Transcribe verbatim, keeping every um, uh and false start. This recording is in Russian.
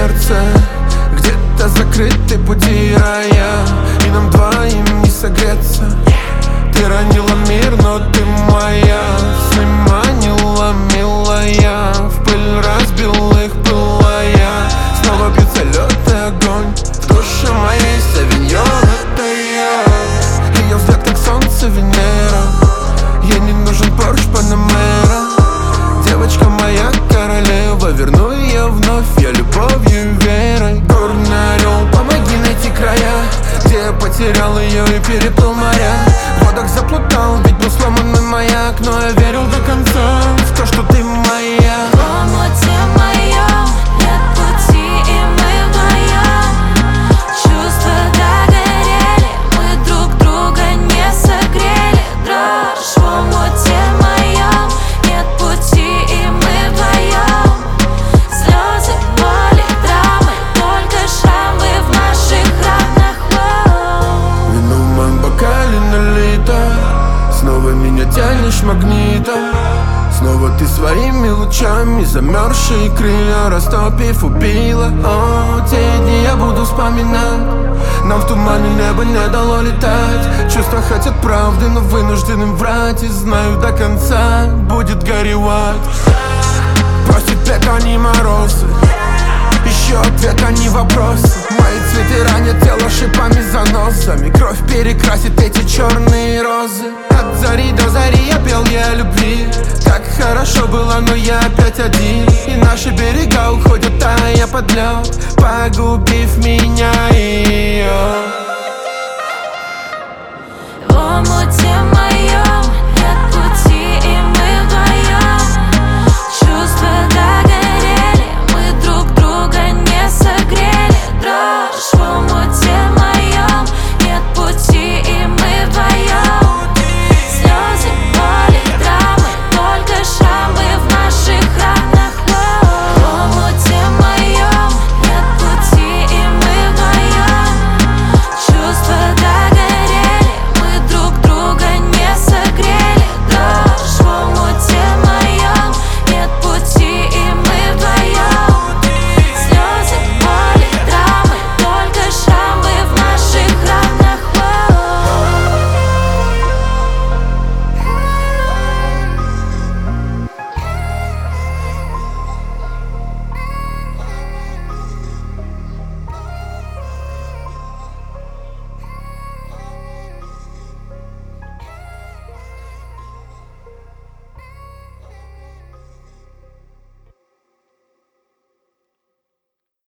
сердце где-то закрыты пути рая, и нам двоим не согреться. Ты ранила мир, но ты моя. Сны манила, милая, в пыль разбил их пылая. Снова бьется лед и огонь в душе моей. Савиньон — это я. Ее взгляд как солнце Венера. Ей не нужен Порш Панамера. Девочка моя королева, верну ее вновь я любовью и верой. Горный орел, помоги найти края, где я потерял ее и переплыл моря. В водах заплутал, ведь был сломанный маяк, но я верил до конца в то, что ты моя. В омуте моем нет пути, и мы вдвоем. Чувства догорели, мы друг друга не согрели. Дрожь в омуте моем нет пути, и мы вдвоем. Слезы, боли, драмы, только шрамы в наших ранах. Вино в моем бокале налито, снова меня тянешь магнитом. Снова ты своими лучами замерзшие крылья растопив убила. О, те дни я буду вспоминать. Нам в тумане небо не дало летать. Чувства хотят правды, но вынуждены врать. И знаю, до конца будет горевать. Просит век, а не морозы. Еще ответ, а не вопросы. Мои цветы ранят тело шипами, заносами. Кровь перекрасит эти черные розы. От зари до зари я пел я о любви. Так хорошо было, но я опять один. И наши берега уходят, а я под лед, погубив меня и ее. В омуте моем нет пути, и мы вдвоем. Чувства догорели, мы друг друга не согрели. Дрожь в омуте моем нет пути, и мы вдвоем.